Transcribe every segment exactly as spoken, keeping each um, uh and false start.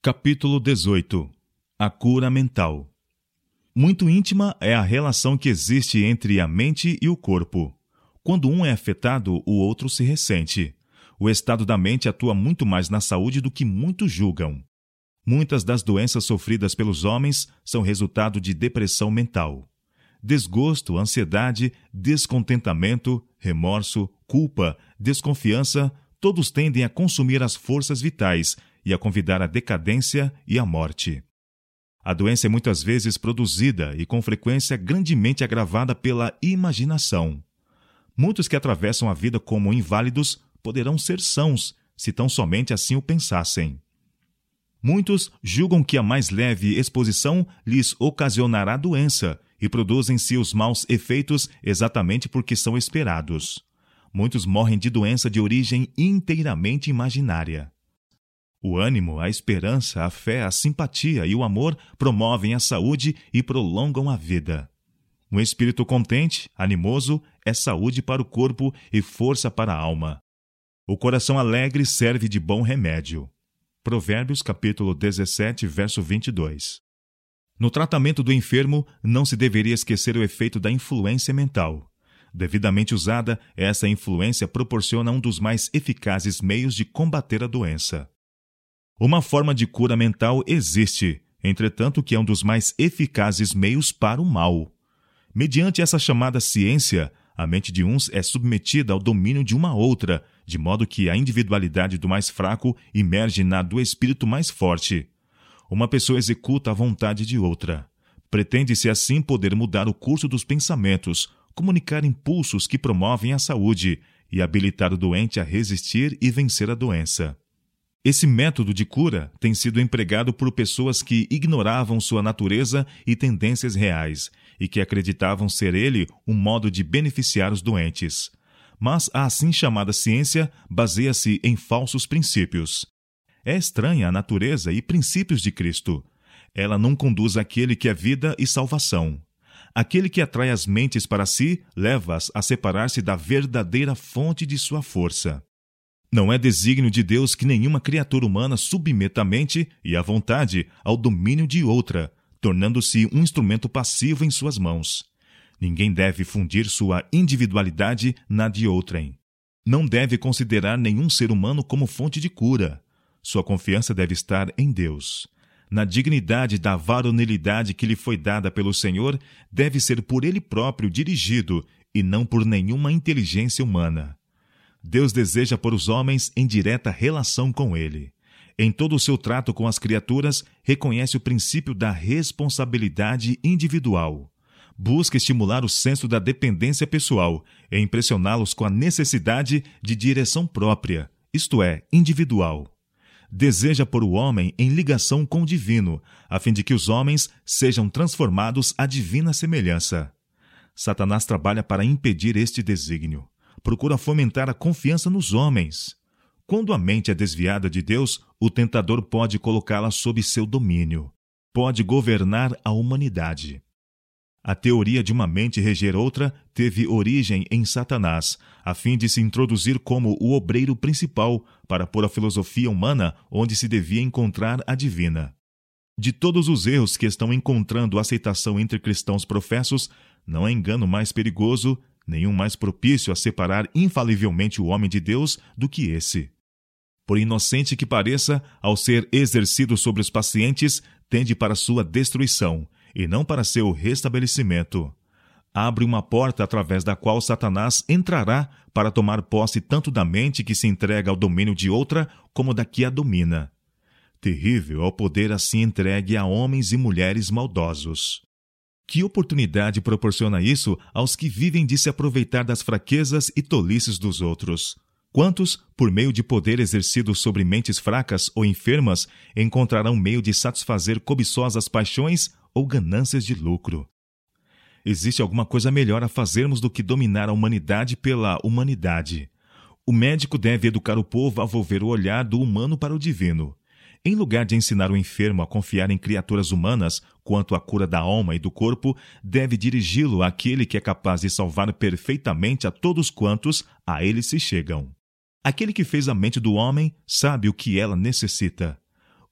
Capítulo dezoito. A cura mental. Muito íntima é a relação que existe entre a mente e o corpo. Quando um é afetado, o outro se ressente. O estado da mente atua muito mais na saúde do que muitos julgam. Muitas das doenças sofridas pelos homens são resultado de depressão mental. Desgosto, ansiedade, descontentamento, remorso, culpa, desconfiança, todos tendem a consumir as forças vitais e a convidar à decadência e à morte. A doença é muitas vezes produzida e com frequência grandemente agravada pela imaginação. Muitos que atravessam a vida como inválidos poderão ser sãos, se tão somente assim o pensassem. Muitos julgam que a mais leve exposição lhes ocasionará doença e produzem seus maus efeitos exatamente porque são esperados. Muitos morrem de doença de origem inteiramente imaginária. O ânimo, a esperança, a fé, a simpatia e o amor promovem a saúde e prolongam a vida. Um espírito contente, animoso, é saúde para o corpo e força para a alma. O coração alegre serve de bom remédio. Provérbios capítulo dezessete, verso vinte e dois. No tratamento do enfermo, não se deveria esquecer o efeito da influência mental. Devidamente usada, essa influência proporciona um dos mais eficazes meios de combater a doença. Uma forma de cura mental existe, entretanto que é um dos mais eficazes meios para o mal. Mediante essa chamada ciência, a mente de uns é submetida ao domínio de uma outra, de modo que a individualidade do mais fraco emerge na do espírito mais forte. Uma pessoa executa a vontade de outra. Pretende-se assim poder mudar o curso dos pensamentos, comunicar impulsos que promovem a saúde e habilitar o doente a resistir e vencer a doença. Esse método de cura tem sido empregado por pessoas que ignoravam sua natureza e tendências reais e que acreditavam ser ele um modo de beneficiar os doentes. Mas a assim chamada ciência baseia-se em falsos princípios. É estranha a natureza e princípios de Cristo. Ela não conduz àquele que é vida e salvação. Aquele que atrai as mentes para si leva-as a separar-se da verdadeira fonte de sua força. Não é desígnio de Deus que nenhuma criatura humana submeta a mente e a vontade ao domínio de outra, tornando-se um instrumento passivo em suas mãos. Ninguém deve fundir sua individualidade na de outrem. Não deve considerar nenhum ser humano como fonte de cura. Sua confiança deve estar em Deus. Na dignidade da varonilidade que lhe foi dada pelo Senhor, deve ser por ele próprio dirigido e não por nenhuma inteligência humana. Deus deseja pôr os homens em direta relação com ele. Em todo o seu trato com as criaturas, reconhece o princípio da responsabilidade individual. Busca estimular o senso da dependência pessoal e impressioná-los com a necessidade de direção própria, isto é, individual. Deseja pôr o homem em ligação com o divino, a fim de que os homens sejam transformados à divina semelhança. Satanás trabalha para impedir este desígnio. Procura fomentar a confiança nos homens. Quando a mente é desviada de Deus, o tentador pode colocá-la sob seu domínio. Pode governar a humanidade. A teoria de uma mente reger outra teve origem em Satanás, a fim de se introduzir como o obreiro principal para pôr a filosofia humana onde se devia encontrar a divina. De todos os erros que estão encontrando aceitação entre cristãos professos, não há engano mais perigoso, nenhum mais propício a separar infalivelmente o homem de Deus do que esse. Por inocente que pareça, ao ser exercido sobre os pacientes, tende para sua destruição, e não para seu restabelecimento. Abre uma porta através da qual Satanás entrará para tomar posse tanto da mente que se entrega ao domínio de outra, como da que a domina. Terrível é o poder assim entregue a homens e mulheres maldosos. Que oportunidade proporciona isso aos que vivem de se aproveitar das fraquezas e tolices dos outros? Quantos, por meio de poder exercido sobre mentes fracas ou enfermas, encontrarão meio de satisfazer cobiçosas paixões ou ganâncias de lucro? Existe alguma coisa melhor a fazermos do que dominar a humanidade pela humanidade. O médico deve educar o povo a volver o olhar do humano para o divino. Em lugar de ensinar o enfermo a confiar em criaturas humanas quanto à cura da alma e do corpo, deve dirigi-lo àquele que é capaz de salvar perfeitamente a todos quantos a ele se chegam. Aquele que fez a mente do homem sabe o que ela necessita.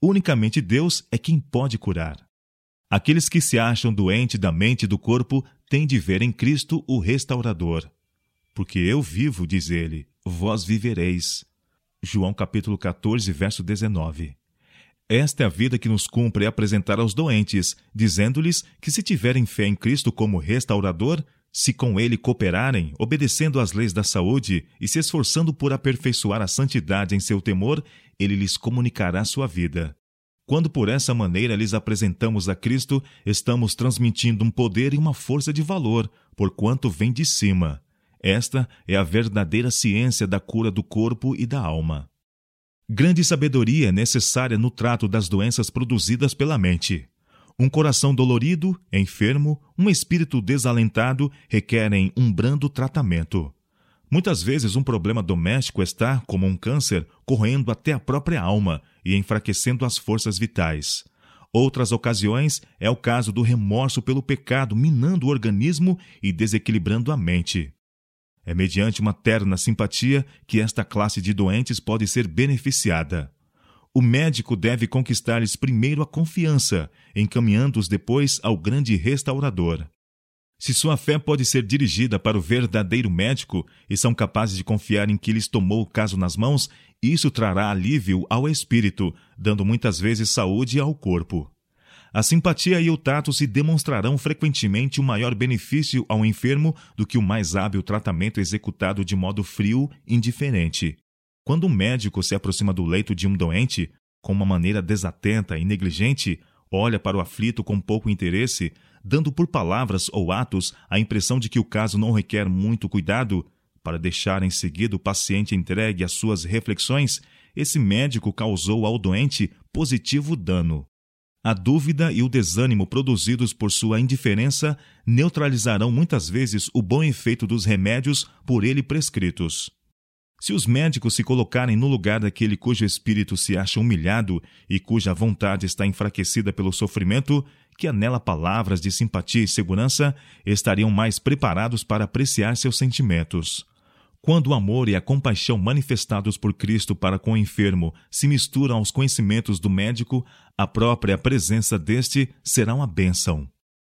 Unicamente Deus é quem pode curar. Aqueles que se acham doentes da mente e do corpo têm de ver em Cristo o restaurador. Porque eu vivo, diz ele, vós vivereis. João capítulo quatorze, verso dezenove. Esta é a vida que nos cumpre apresentar aos doentes, dizendo-lhes que se tiverem fé em Cristo como restaurador, se com ele cooperarem, obedecendo às leis da saúde e se esforçando por aperfeiçoar a santidade em seu temor, ele lhes comunicará sua vida. Quando por essa maneira lhes apresentamos a Cristo, estamos transmitindo um poder e uma força de valor, porquanto vem de cima. Esta é a verdadeira ciência da cura do corpo e da alma. Grande sabedoria é necessária no trato das doenças produzidas pela mente. Um coração dolorido, enfermo, um espírito desalentado requerem um brando tratamento. Muitas vezes um problema doméstico está, como um câncer, corroendo até a própria alma e enfraquecendo as forças vitais. Outras ocasiões é o caso do remorso pelo pecado minando o organismo e desequilibrando a mente. É mediante uma terna simpatia que esta classe de doentes pode ser beneficiada. O médico deve conquistar-lhes primeiro a confiança, encaminhando-os depois ao grande restaurador. Se sua fé pode ser dirigida para o verdadeiro médico e são capazes de confiar em que lhes tomou o caso nas mãos, isso trará alívio ao espírito, dando muitas vezes saúde ao corpo. A simpatia e o tato se demonstrarão frequentemente um maior benefício ao enfermo do que o mais hábil tratamento executado de modo frio e indiferente. Quando um médico se aproxima do leito de um doente, com uma maneira desatenta e negligente, olha para o aflito com pouco interesse, dando por palavras ou atos a impressão de que o caso não requer muito cuidado, para deixar em seguida o paciente entregue às suas reflexões, esse médico causou ao doente positivo dano. A dúvida e o desânimo produzidos por sua indiferença neutralizarão muitas vezes o bom efeito dos remédios por ele prescritos. Se os médicos se colocarem no lugar daquele cujo espírito se acha humilhado e cuja vontade está enfraquecida pelo sofrimento, que anela palavras de simpatia e segurança, estariam mais preparados para apreciar seus sentimentos. Quando o amor e a compaixão manifestados por Cristo para com o enfermo se misturam aos conhecimentos do médico, a própria presença deste será uma bênção.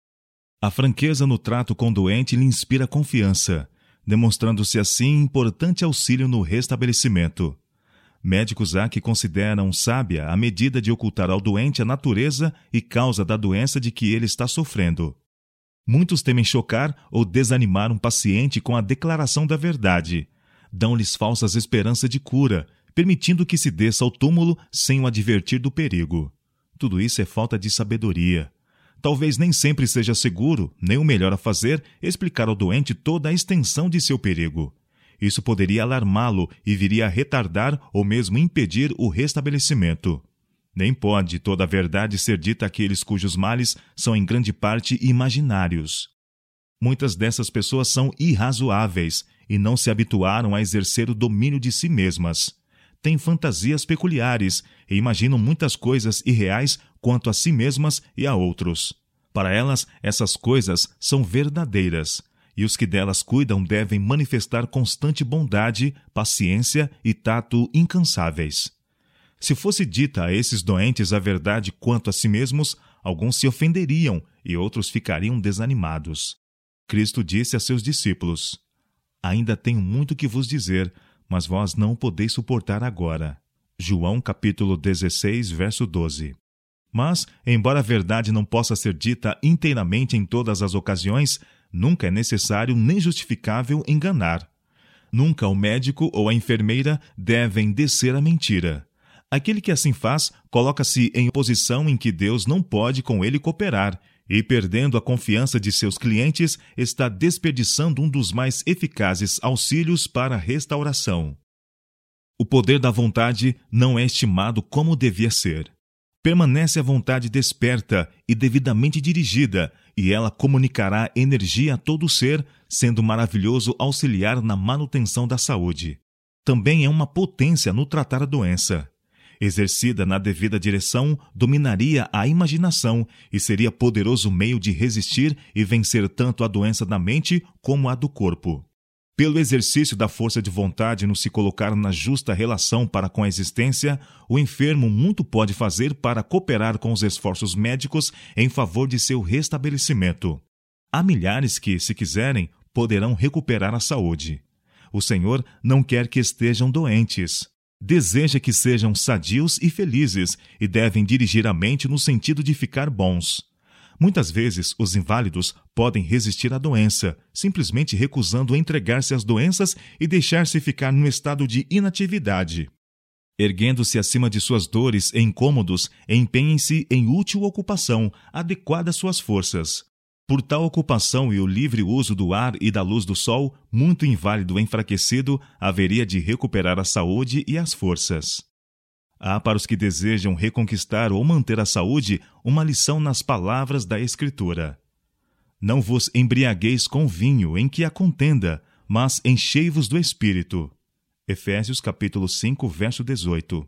A franqueza no trato com o doente lhe inspira confiança, demonstrando-se assim importante auxílio no restabelecimento. Médicos há que consideram sábia a medida de ocultar ao doente a natureza e causa da doença de que ele está sofrendo. Muitos temem chocar ou desanimar um paciente com a declaração da verdade. Dão-lhes falsas esperanças de cura, permitindo que se desça ao túmulo sem o advertir do perigo. Tudo isso é falta de sabedoria. Talvez nem sempre seja seguro, nem o melhor a fazer, explicar ao doente toda a extensão de seu perigo. Isso poderia alarmá-lo e viria a retardar ou mesmo impedir o restabelecimento. Nem pode toda a verdade ser dita àqueles cujos males são em grande parte imaginários. Muitas dessas pessoas são irrazoáveis e não se habituaram a exercer o domínio de si mesmas. Têm fantasias peculiares e imaginam muitas coisas irreais quanto a si mesmas e a outros. Para elas, essas coisas são verdadeiras, e os que delas cuidam devem manifestar constante bondade, paciência e tato incansáveis. Se fosse dita a esses doentes a verdade quanto a si mesmos, alguns se ofenderiam e outros ficariam desanimados. Cristo disse a seus discípulos: Ainda tenho muito que vos dizer, mas vós não o podeis suportar agora. João capítulo dezesseis, verso doze. Mas, embora a verdade não possa ser dita inteiramente em todas as ocasiões, nunca é necessário nem justificável enganar. Nunca o médico ou a enfermeira devem descer a mentira. Aquele que assim faz, coloca-se em posição em que Deus não pode com ele cooperar, e, perdendo a confiança de seus clientes, está desperdiçando um dos mais eficazes auxílios para a restauração. O poder da vontade não é estimado como devia ser. Permanece a vontade desperta e devidamente dirigida, e ela comunicará energia a todo ser, sendo maravilhoso auxiliar na manutenção da saúde. Também é uma potência no tratar a doença. Exercida na devida direção, dominaria a imaginação e seria poderoso meio de resistir e vencer tanto a doença da mente como a do corpo. Pelo exercício da força de vontade no se colocar na justa relação para com a existência, o enfermo muito pode fazer para cooperar com os esforços médicos em favor de seu restabelecimento. Há milhares que, se quiserem, poderão recuperar a saúde. O Senhor não quer que estejam doentes. Deseja que sejam sadios e felizes e devem dirigir a mente no sentido de ficar bons. Muitas vezes, os inválidos podem resistir à doença, simplesmente recusando entregar-se às doenças e deixar-se ficar num estado de inatividade. Erguendo-se acima de suas dores e incômodos, empenhem-se em útil ocupação, adequada às suas forças. Por tal ocupação e o livre uso do ar e da luz do sol, muito inválido enfraquecido haveria de recuperar a saúde e as forças. Há para os que desejam reconquistar ou manter a saúde uma lição nas palavras da Escritura. Não vos embriagueis com vinho em que há contenda, mas enchei-vos do Espírito. Efésios capítulo cinco, verso dezoito.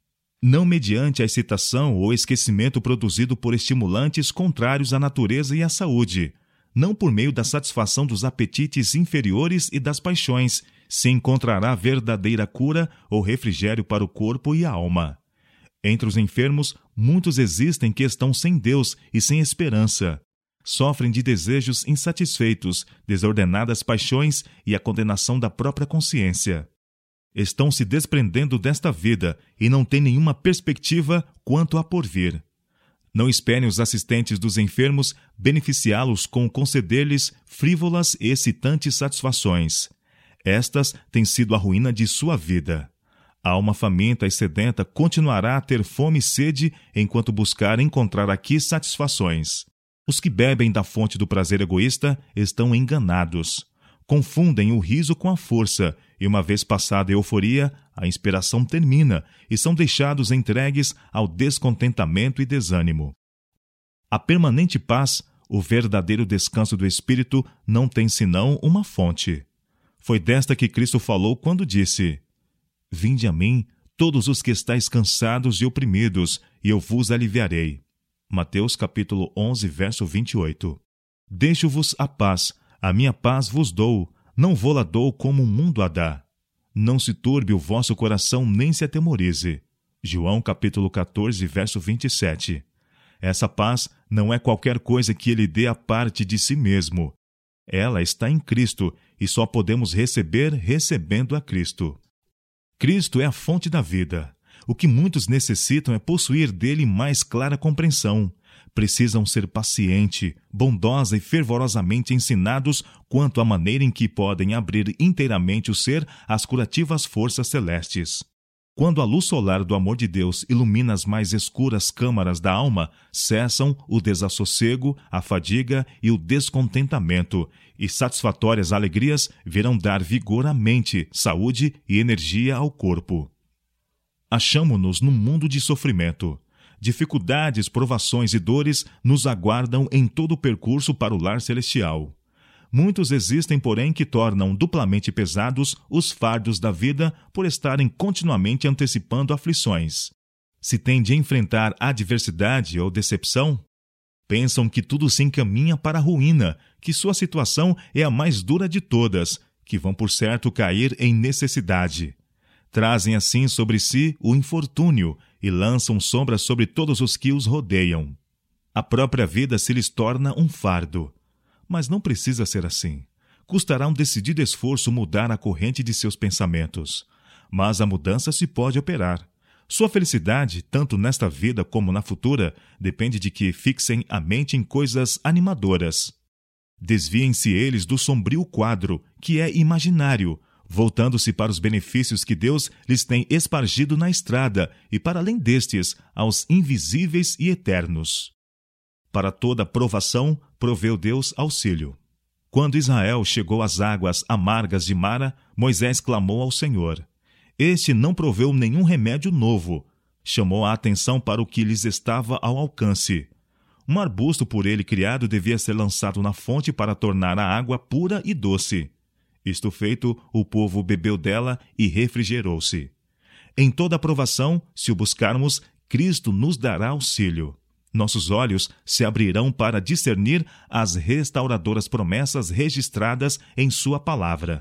Não mediante a excitação ou esquecimento produzido por estimulantes contrários à natureza e à saúde, não por meio da satisfação dos apetites inferiores e das paixões, se encontrará verdadeira cura ou refrigério para o corpo e a alma. Entre os enfermos, muitos existem que estão sem Deus e sem esperança. Sofrem de desejos insatisfeitos, desordenadas paixões e a condenação da própria consciência. Estão se desprendendo desta vida e não têm nenhuma perspectiva quanto a porvir. Não esperem os assistentes dos enfermos beneficiá-los com conceder-lhes frívolas e excitantes satisfações. Estas têm sido a ruína de sua vida. A alma faminta e sedenta continuará a ter fome e sede enquanto buscar encontrar aqui satisfações. Os que bebem da fonte do prazer egoísta estão enganados. Confundem o riso com a força, e uma vez passada a euforia, a inspiração termina e são deixados entregues ao descontentamento e desânimo. A permanente paz, o verdadeiro descanso do espírito, não tem senão uma fonte. Foi desta que Cristo falou quando disse: Vinde a mim, todos os que estáis cansados e oprimidos, e eu vos aliviarei. Mateus capítulo onze, verso vinte e oito. Deixo-vos a paz, a minha paz vos dou, não vô-la dou como o mundo a dá. Não se turbe o vosso coração, nem se atemorize. João capítulo quatorze, verso vinte e sete. Essa paz não é qualquer coisa que ele dê à parte de si mesmo. Ela está em Cristo e só podemos receber recebendo a Cristo. Cristo é a fonte da vida. O que muitos necessitam é possuir dele mais clara compreensão. Precisam ser paciente, bondosa e fervorosamente ensinados quanto à maneira em que podem abrir inteiramente o ser às curativas forças celestes. Quando a luz solar do amor de Deus ilumina as mais escuras câmaras da alma, cessam o desassossego, a fadiga e o descontentamento, e satisfatórias alegrias virão dar vigor à mente, saúde e energia ao corpo. Achamo-nos num mundo de sofrimento. Dificuldades, provações e dores nos aguardam em todo o percurso para o lar celestial. Muitos existem, porém, que tornam duplamente pesados os fardos da vida por estarem continuamente antecipando aflições. Se têm de enfrentar adversidade ou decepção, pensam que tudo se encaminha para a ruína, que sua situação é a mais dura de todas, que vão por certo cair em necessidade. Trazem assim sobre si o infortúnio e lançam sombra sobre todos os que os rodeiam. A própria vida se lhes torna um fardo. Mas não precisa ser assim. Custará um decidido esforço mudar a corrente de seus pensamentos. Mas a mudança se pode operar. Sua felicidade, tanto nesta vida como na futura, depende de que fixem a mente em coisas animadoras. Desviem-se eles do sombrio quadro, que é imaginário, voltando-se para os benefícios que Deus lhes tem espargido na estrada e, para além destes, aos invisíveis e eternos. Para toda provação, proveu Deus auxílio. Quando Israel chegou às águas amargas de Mara, Moisés clamou ao Senhor. Este não proveu nenhum remédio novo. Chamou a atenção para o que lhes estava ao alcance. Um arbusto por ele criado devia ser lançado na fonte para tornar a água pura e doce. Isto feito, o povo bebeu dela e refrigerou-se. Em toda provação, se o buscarmos, Cristo nos dará auxílio. Nossos olhos se abrirão para discernir as restauradoras promessas registradas em sua palavra.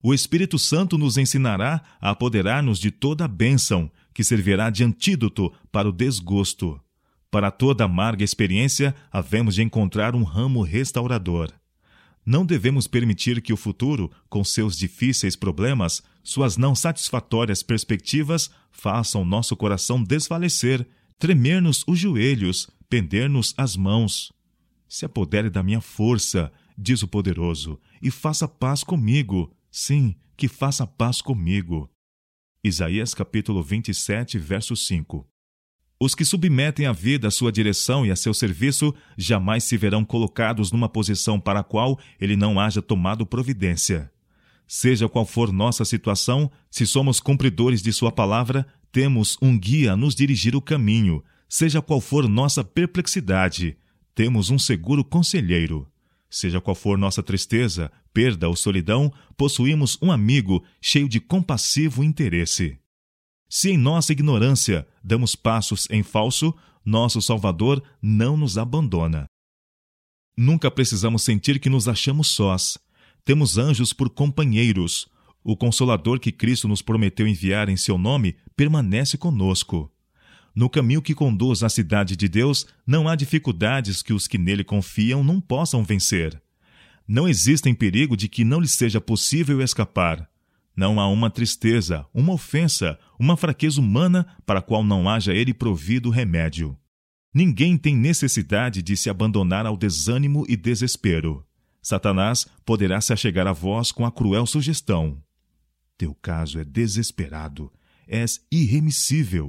O Espírito Santo nos ensinará a apoderar-nos de toda a bênção, que servirá de antídoto para o desgosto. Para toda amarga experiência, havemos de encontrar um ramo restaurador. Não devemos permitir que o futuro, com seus difíceis problemas, suas não satisfatórias perspectivas, façam nosso coração desfalecer, tremer-nos os joelhos, pender-nos as mãos. Se apodere da minha força, diz o poderoso, e faça paz comigo. Sim, que faça paz comigo. Isaías capítulo vinte e sete, verso cinco. Os que submetem a vida à sua direção e a seu serviço jamais se verão colocados numa posição para a qual ele não haja tomado providência. Seja qual for nossa situação, se somos cumpridores de sua palavra, temos um guia a nos dirigir o caminho. Seja qual for nossa perplexidade, temos um seguro conselheiro. Seja qual for nossa tristeza, perda ou solidão, possuímos um amigo cheio de compassivo interesse. Se em nossa ignorância damos passos em falso, nosso Salvador não nos abandona. Nunca precisamos sentir que nos achamos sós. Temos anjos por companheiros. O Consolador que Cristo nos prometeu enviar em seu nome permanece conosco. No caminho que conduz à cidade de Deus, não há dificuldades que os que nele confiam não possam vencer. Não existe perigo de que não lhe seja possível escapar. Não há uma tristeza, uma ofensa, uma fraqueza humana para a qual não haja ele provido remédio. Ninguém tem necessidade de se abandonar ao desânimo e desespero. Satanás poderá se achegar a vós com a cruel sugestão: teu caso é desesperado, és irremissível.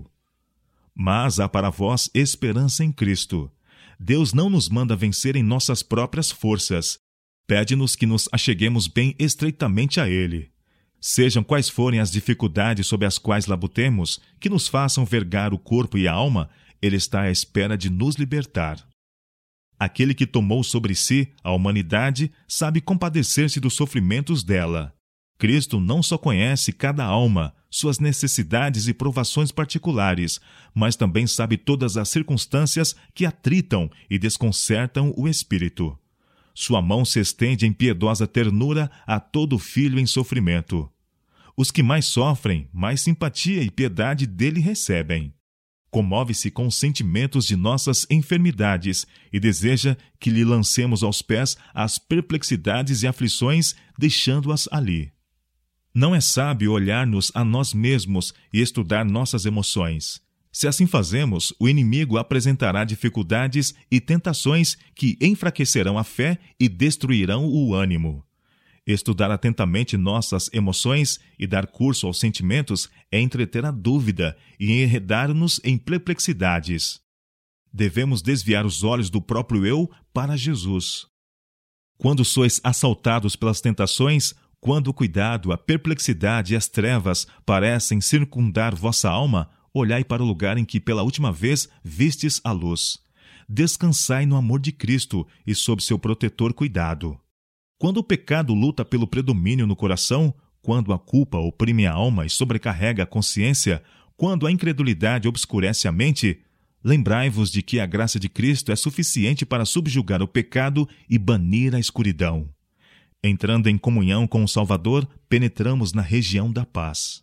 Mas há para vós esperança em Cristo. Deus não nos manda vencer em nossas próprias forças. Pede-nos que nos acheguemos bem estreitamente a Ele. Sejam quais forem as dificuldades sob as quais labutemos, que nos façam vergar o corpo e a alma, Ele está à espera de nos libertar. Aquele que tomou sobre si a humanidade sabe compadecer-se dos sofrimentos dela. Cristo não só conhece cada alma, suas necessidades e provações particulares, mas também sabe todas as circunstâncias que atritam e desconcertam o espírito. Sua mão se estende em piedosa ternura a todo filho em sofrimento. Os que mais sofrem, mais simpatia e piedade dele recebem. Comove-se com os sentimentos de nossas enfermidades e deseja que lhe lancemos aos pés as perplexidades e aflições, deixando-as ali. Não é sábio olhar-nos a nós mesmos e estudar nossas emoções. Se assim fazemos, o inimigo apresentará dificuldades e tentações que enfraquecerão a fé e destruirão o ânimo. Estudar atentamente nossas emoções e dar curso aos sentimentos é entreter a dúvida e enredar-nos em perplexidades. Devemos desviar os olhos do próprio eu para Jesus. Quando sois assaltados pelas tentações, quando o cuidado, a perplexidade e as trevas parecem circundar vossa alma, olhai para o lugar em que pela última vez vistes a luz. Descansai no amor de Cristo e sob seu protetor cuidado. Quando o pecado luta pelo predomínio no coração, quando a culpa oprime a alma e sobrecarrega a consciência, quando a incredulidade obscurece a mente, lembrai-vos de que a graça de Cristo é suficiente para subjugar o pecado e banir a escuridão. Entrando em comunhão com o Salvador, penetramos na região da paz.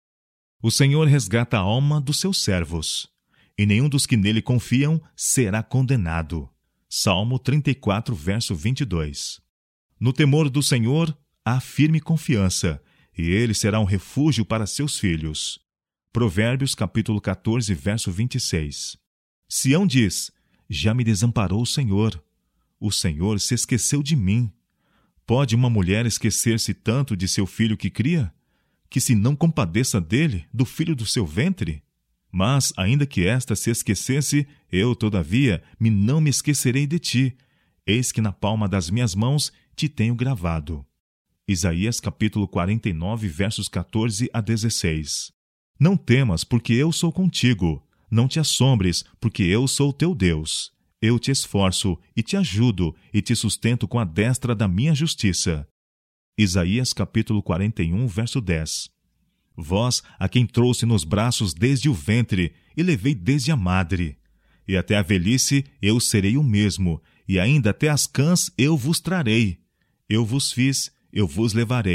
O Senhor resgata a alma dos seus servos, e nenhum dos que nele confiam será condenado. Salmo trinta e quatro, verso vinte e dois. No temor do Senhor há firme confiança, e ele será um refúgio para seus filhos. Provérbios capítulo quatorze, verso vinte e seis. Sião diz: já me desamparou o Senhor. O Senhor se esqueceu de mim. Pode uma mulher esquecer-se tanto de seu filho que cria, que se não compadeça dele, do filho do seu ventre? Mas, ainda que esta se esquecesse, eu, todavia, me não me esquecerei de ti. Eis que na palma das minhas mãos te tenho gravado. Isaías capítulo quarenta e nove, versos quatorze a dezesseis. Não temas, porque eu sou contigo. Não te assombres, porque eu sou teu Deus. Eu te esforço, e te ajudo, e te sustento com a destra da minha justiça. Isaías capítulo quarenta e um, verso dez. Vós, a quem trouxe nos braços desde o ventre, e levei desde a madre. E até a velhice eu serei o mesmo, e ainda até as cãs eu vos trarei. Eu vos fiz, eu vos levarei,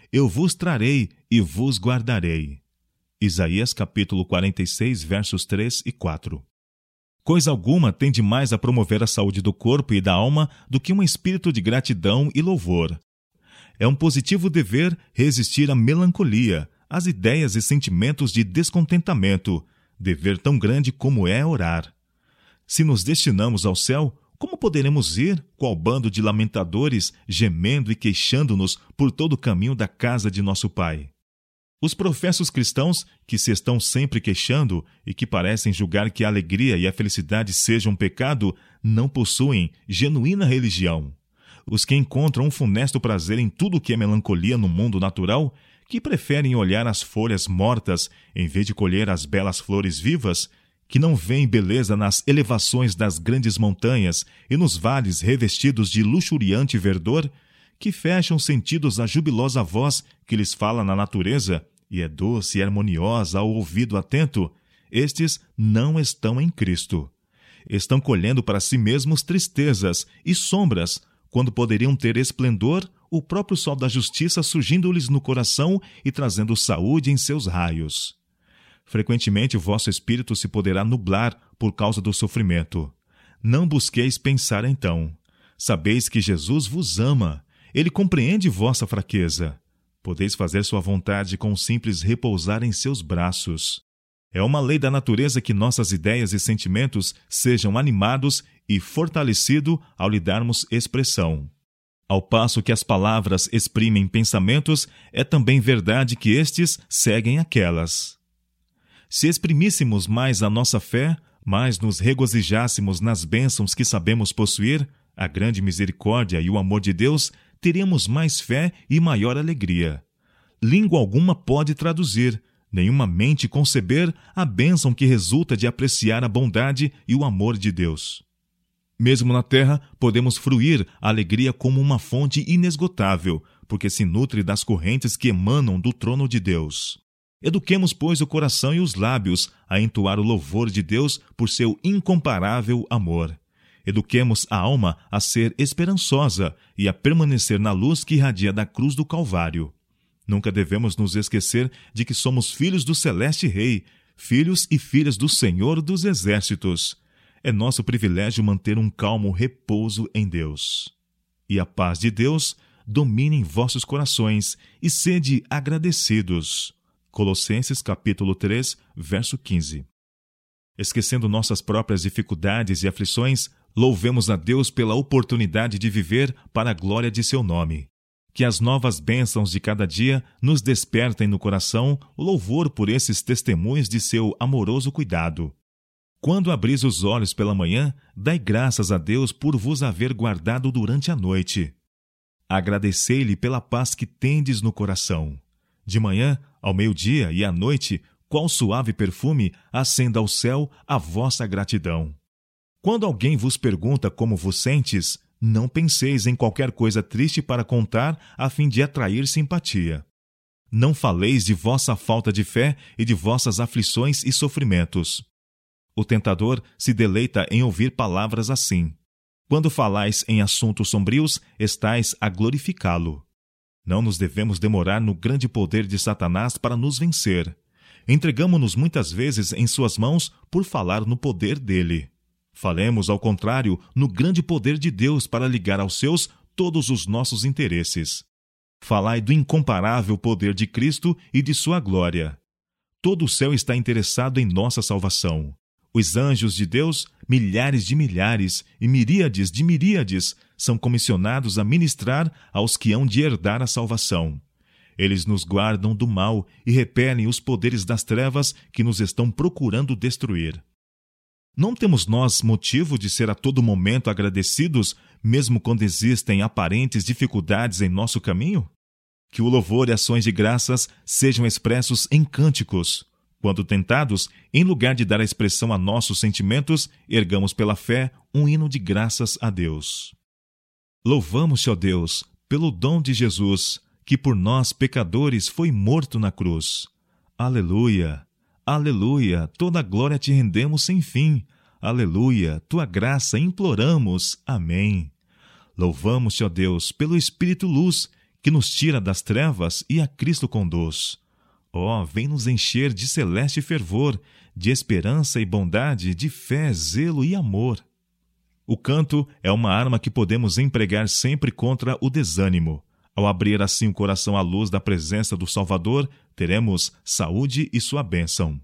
eu vos trarei e vos guardarei. Isaías capítulo quarenta e seis, versos três e quatro. Coisa alguma tende mais a promover a saúde do corpo e da alma do que um espírito de gratidão e louvor. É um positivo dever resistir à melancolia, às ideias e sentimentos de descontentamento, dever tão grande como é orar. Se nos destinamos ao céu, como poderemos ir, qual bando de lamentadores, gemendo e queixando-nos por todo o caminho da casa de nosso Pai? Os professos cristãos, que se estão sempre queixando e que parecem julgar que a alegria e a felicidade sejam um pecado, não possuem genuína religião. Os que encontram um funesto prazer em tudo o que é melancolia no mundo natural, que preferem olhar as folhas mortas em vez de colher as belas flores vivas, que não veem beleza nas elevações das grandes montanhas e nos vales revestidos de luxuriante verdor, que fecham sentidos à jubilosa voz que lhes fala na natureza e é doce e harmoniosa ao ouvido atento, estes não estão em Cristo. Estão colhendo para si mesmos tristezas e sombras, quando poderiam ter esplendor, o próprio sol da justiça surgindo-lhes no coração e trazendo saúde em seus raios. Frequentemente o vosso espírito se poderá nublar por causa do sofrimento. Não busqueis pensar então. Sabeis que Jesus vos ama. Ele compreende vossa fraqueza. Podeis fazer sua vontade com o simples repousar em seus braços. É uma lei da natureza que nossas ideias e sentimentos sejam animados e fortalecidos ao lhe darmos expressão. Ao passo que as palavras exprimem pensamentos, é também verdade que estes seguem aquelas. Se exprimíssemos mais a nossa fé, mais nos regozijássemos nas bênçãos que sabemos possuir, a grande misericórdia e o amor de Deus, teríamos mais fé e maior alegria. Língua alguma pode traduzir, nenhuma mente conceber a bênção que resulta de apreciar a bondade e o amor de Deus. Mesmo na terra, podemos fruir a alegria como uma fonte inesgotável, porque se nutre das correntes que emanam do trono de Deus. Eduquemos, pois, o coração e os lábios a entoar o louvor de Deus por seu incomparável amor. Eduquemos a alma a ser esperançosa e a permanecer na luz que irradia da cruz do Calvário. Nunca devemos nos esquecer de que somos filhos do Celeste Rei, filhos e filhas do Senhor dos Exércitos. É nosso privilégio manter um calmo repouso em Deus. E a paz de Deus domine em vossos corações e sede agradecidos. Colossenses capítulo três, verso quinze. Esquecendo nossas próprias dificuldades e aflições, louvemos a Deus pela oportunidade de viver para a glória de seu nome. Que as novas bênçãos de cada dia nos despertem no coração o louvor por esses testemunhos de seu amoroso cuidado. Quando abris os olhos pela manhã, dai graças a Deus por vos haver guardado durante a noite. Agradecei-lhe pela paz que tendes no coração. De manhã, ao meio-dia e à noite, qual suave perfume acenda ao céu a vossa gratidão. Quando alguém vos pergunta como vos sentes, não penseis em qualquer coisa triste para contar a fim de atrair simpatia. Não faleis de vossa falta de fé e de vossas aflições e sofrimentos. O tentador se deleita em ouvir palavras assim. Quando falais em assuntos sombrios, estais a glorificá-lo. Não nos devemos demorar no grande poder de Satanás para nos vencer. Entregamo-nos muitas vezes em suas mãos por falar no poder dele. Falemos, ao contrário, no grande poder de Deus para ligar aos seus todos os nossos interesses. Falai do incomparável poder de Cristo e de sua glória. Todo o céu está interessado em nossa salvação. Os anjos de Deus, milhares de milhares e miríades de miríades, são comissionados a ministrar aos que hão de herdar a salvação. Eles nos guardam do mal e repelem os poderes das trevas que nos estão procurando destruir. Não temos nós motivo de ser a todo momento agradecidos, mesmo quando existem aparentes dificuldades em nosso caminho? Que o louvor e ações de graças sejam expressos em cânticos. Quando tentados, em lugar de dar a expressão a nossos sentimentos, ergamos pela fé um hino de graças a Deus. Louvamos-te, ó Deus, pelo dom de Jesus, que por nós, pecadores, foi morto na cruz. Aleluia! Aleluia! Toda glória te rendemos sem fim. Aleluia! Tua graça imploramos. Amém. Louvamos-te, ó Deus, pelo Espírito Luz, que nos tira das trevas e a Cristo conduz. Ó, vem nos encher de celeste fervor, de esperança e bondade, de fé, zelo e amor. O canto é uma arma que podemos empregar sempre contra o desânimo. Ao abrir assim o coração à luz da presença do Salvador, teremos saúde e sua bênção.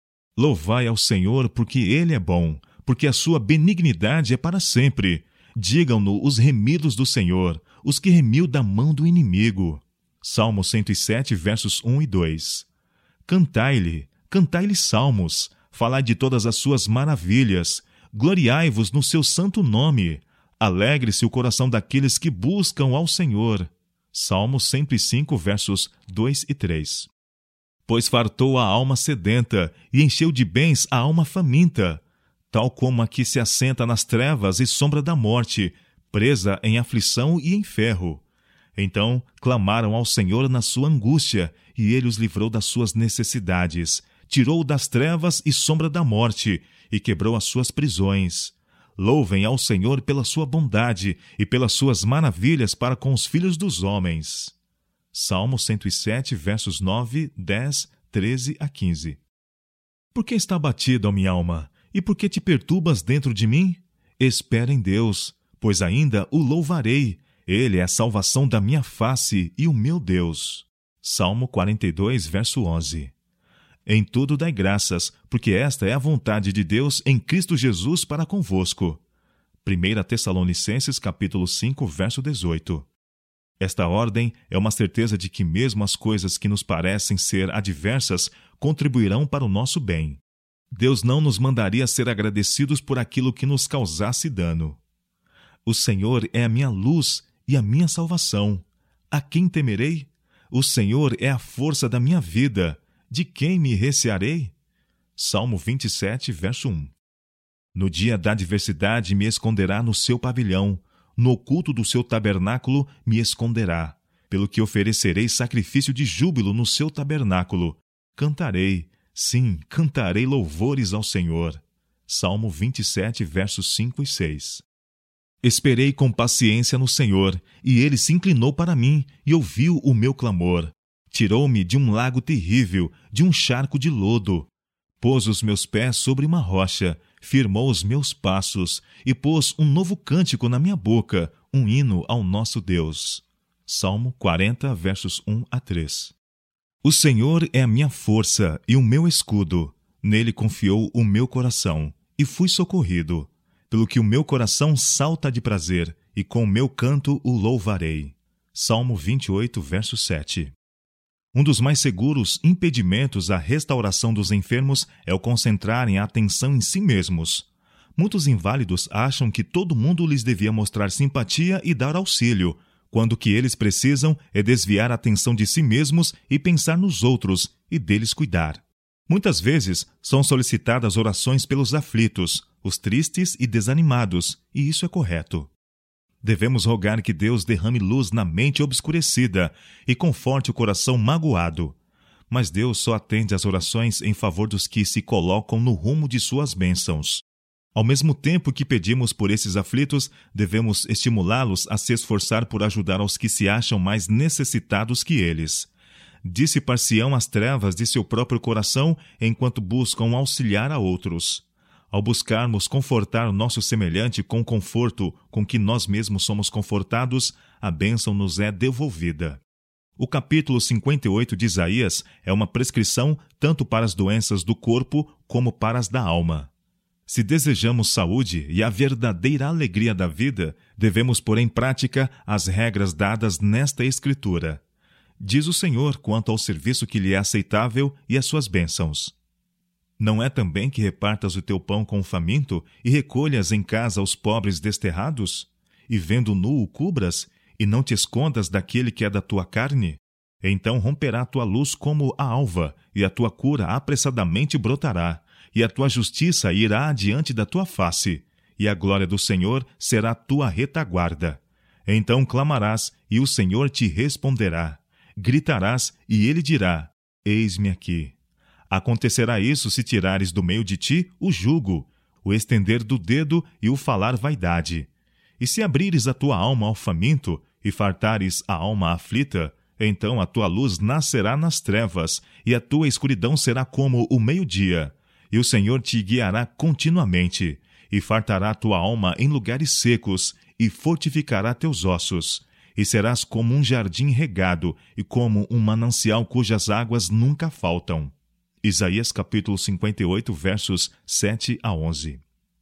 Louvai ao Senhor, porque Ele é bom, porque a sua benignidade é para sempre. Digam-no os remidos do Senhor, os que remiu da mão do inimigo. Salmo cento e sete, versos um e dois. Cantai-lhe, cantai-lhe salmos, falai de todas as suas maravilhas, gloriai-vos no seu santo nome. Alegre-se o coração daqueles que buscam ao Senhor. Salmo cento e cinco, versos dois e três. Pois fartou a alma sedenta e encheu de bens a alma faminta, tal como a que se assenta nas trevas e sombra da morte, presa em aflição e em ferro. Então clamaram ao Senhor na sua angústia, e ele os livrou das suas necessidades, tirou das trevas e sombra da morte, e quebrou as suas prisões. Louvem ao Senhor pela sua bondade e pelas suas maravilhas para com os filhos dos homens. Salmo cento e sete, versos nove, dez, treze a quinze. Por que está abatida, ó minha alma? E por que te perturbas dentro de mim? Espera em Deus, pois ainda o louvarei. Ele é a salvação da minha face e o meu Deus. Salmo quarenta e dois, verso onze. Em tudo dai graças, porque esta é a vontade de Deus em Cristo Jesus para convosco. primeira Tessalonicenses, capítulo cinco, verso dezoito. Esta ordem é uma certeza de que mesmo as coisas que nos parecem ser adversas contribuirão para o nosso bem. Deus não nos mandaria ser agradecidos por aquilo que nos causasse dano. O Senhor é a minha luz e a minha salvação. A quem temerei? O Senhor é a força da minha vida. De quem me recearei? Salmo vinte e sete, verso um. No dia da adversidade me esconderá no seu pavilhão, no oculto do seu tabernáculo me esconderá, pelo que oferecerei sacrifício de júbilo no seu tabernáculo. Cantarei, sim, cantarei louvores ao Senhor. Salmo vinte e sete, versos cinco e seis. Esperei com paciência no Senhor, e ele se inclinou para mim e ouviu o meu clamor. Tirou-me de um lago terrível, de um charco de lodo. Pôs os meus pés sobre uma rocha, firmou os meus passos e pôs um novo cântico na minha boca, um hino ao nosso Deus. Salmo quarenta, versos um a três. O Senhor é a minha força e o meu escudo. Nele confiou o meu coração, e fui socorrido. Pelo que o meu coração salta de prazer, e com o meu canto o louvarei. Salmo vinte e oito, verso sete. Um dos mais seguros impedimentos à restauração dos enfermos é o concentrarem a atenção em si mesmos. Muitos inválidos acham que todo mundo lhes devia mostrar simpatia e dar auxílio, quando o que eles precisam é desviar a atenção de si mesmos e pensar nos outros e deles cuidar. Muitas vezes são solicitadas orações pelos aflitos, os tristes e desanimados, e isso é correto. Devemos rogar que Deus derrame luz na mente obscurecida e conforte o coração magoado. Mas Deus só atende às orações em favor dos que se colocam no rumo de suas bênçãos. Ao mesmo tempo que pedimos por esses aflitos, devemos estimulá-los a se esforçar por ajudar aos que se acham mais necessitados que eles. Dissipar-se-ão as trevas de seu próprio coração enquanto buscam auxiliar a outros. Ao buscarmos confortar o nosso semelhante com o conforto com que nós mesmos somos confortados, a bênção nos é devolvida. O capítulo cinquenta e oito de Isaías é uma prescrição tanto para as doenças do corpo como para as da alma. Se desejamos saúde e a verdadeira alegria da vida, devemos pôr em prática as regras dadas nesta Escritura. Diz o Senhor quanto ao serviço que lhe é aceitável e as suas bênçãos. Não é também que repartas o teu pão com o faminto e recolhas em casa os pobres desterrados? E vendo nu o cubras, e não te escondas daquele que é da tua carne? Então romperá a tua luz como a alva, e a tua cura apressadamente brotará, e a tua justiça irá adiante da tua face, e a glória do Senhor será tua retaguarda. Então clamarás, e o Senhor te responderá. Gritarás, e ele dirá: Eis-me aqui. Acontecerá isso se tirares do meio de ti o jugo, o estender do dedo e o falar vaidade. E se abrires a tua alma ao faminto, e fartares a alma aflita, então a tua luz nascerá nas trevas, e a tua escuridão será como o meio-dia. E o Senhor te guiará continuamente, e fartará tua alma em lugares secos, e fortificará teus ossos. E serás como um jardim regado, e como um manancial cujas águas nunca faltam. Isaías capítulo cinquenta e oito, versos sete a onze.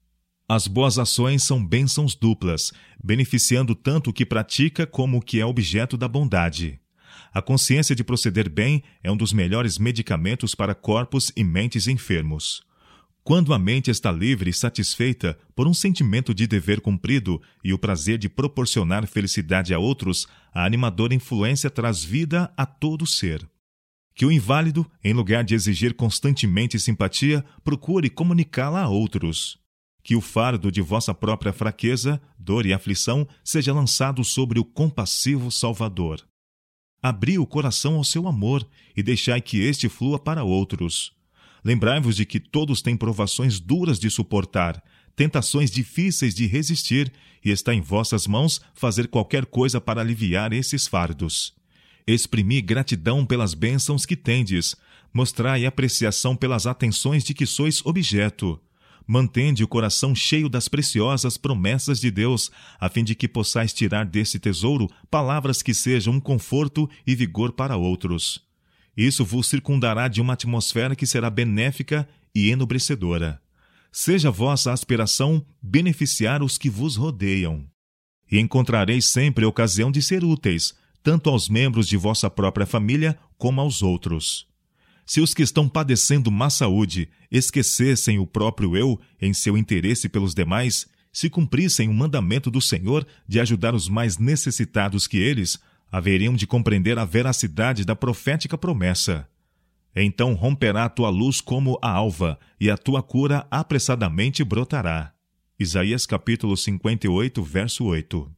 As boas ações são bênçãos duplas, beneficiando tanto o que pratica como o que é objeto da bondade. A consciência de proceder bem é um dos melhores medicamentos para corpos e mentes enfermos. Quando a mente está livre e satisfeita por um sentimento de dever cumprido e o prazer de proporcionar felicidade a outros, a animadora influência traz vida a todo ser. Que o inválido, em lugar de exigir constantemente simpatia, procure comunicá-la a outros. Que o fardo de vossa própria fraqueza, dor e aflição seja lançado sobre o compassivo Salvador. Abri o coração ao seu amor e deixai que este flua para outros. Lembrai-vos de que todos têm provações duras de suportar, tentações difíceis de resistir, e está em vossas mãos fazer qualquer coisa para aliviar esses fardos. Exprimi gratidão pelas bênçãos que tendes, mostrai apreciação pelas atenções de que sois objeto. Mantende o coração cheio das preciosas promessas de Deus, a fim de que possais tirar desse tesouro palavras que sejam um conforto e vigor para outros. Isso vos circundará de uma atmosfera que será benéfica e enobrecedora. Seja vossa aspiração beneficiar os que vos rodeiam. E encontrareis sempre ocasião de ser úteis, tanto aos membros de vossa própria família como aos outros. Se os que estão padecendo má saúde esquecessem o próprio eu em seu interesse pelos demais, se cumprissem o mandamento do Senhor de ajudar os mais necessitados que eles, haveriam de compreender a veracidade da profética promessa. Então romperá a tua luz como a alva, e a tua cura apressadamente brotará. Isaías capítulo cinquenta e oito, verso oito.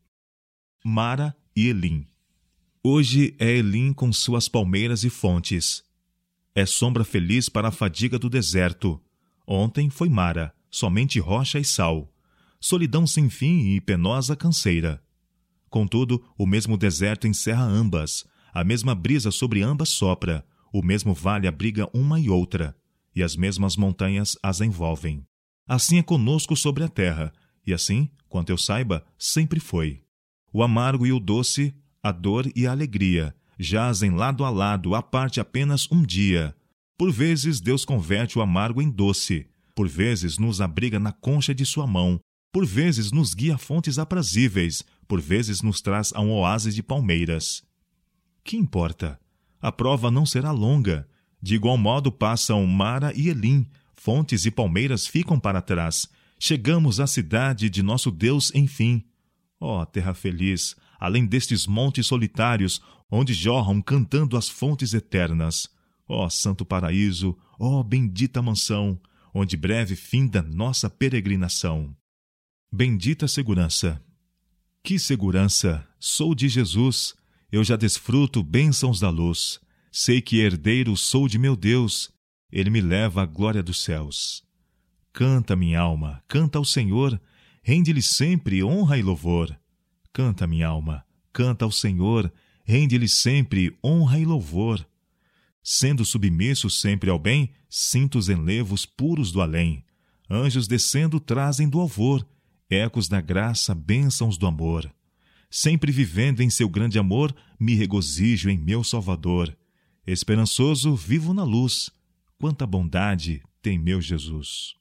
Mara e Elim. Hoje é Elim com suas palmeiras e fontes. É sombra feliz para a fadiga do deserto. Ontem foi Mara, somente rocha e sal. Solidão sem fim e penosa canseira. Contudo, o mesmo deserto encerra ambas. A mesma brisa sobre ambas sopra. O mesmo vale abriga uma e outra. E as mesmas montanhas as envolvem. Assim é conosco sobre a terra. E assim, quanto eu saiba, sempre foi. O amargo e o doce, a dor e a alegria, jazem lado a lado, à parte apenas um dia. Por vezes Deus converte o amargo em doce, por vezes nos abriga na concha de sua mão, por vezes nos guia a fontes aprazíveis, por vezes nos traz a um oásis de palmeiras. Que importa? A prova não será longa. De igual modo passam Mara e Elim, fontes e palmeiras ficam para trás. Chegamos à cidade de nosso Deus, enfim. Ó, terra feliz, além destes montes solitários, onde jorram cantando as fontes eternas. Ó santo paraíso, ó bendita mansão, onde breve finda nossa peregrinação. Bendita segurança. Que segurança! Sou de Jesus, eu já desfruto bênçãos da luz. Sei que herdeiro sou de meu Deus, ele me leva à glória dos céus. Canta, minha alma, canta ao Senhor, rende-lhe sempre honra e louvor. Canta, minha alma, canta ao Senhor, rende-lhe sempre honra e louvor. Sendo submisso sempre ao bem, sinto os enlevos puros do além. Anjos descendo trazem do alvor, ecos da graça, bênçãos do amor. Sempre vivendo em seu grande amor, me regozijo em meu Salvador. Esperançoso, vivo na luz. Quanta bondade tem meu Jesus.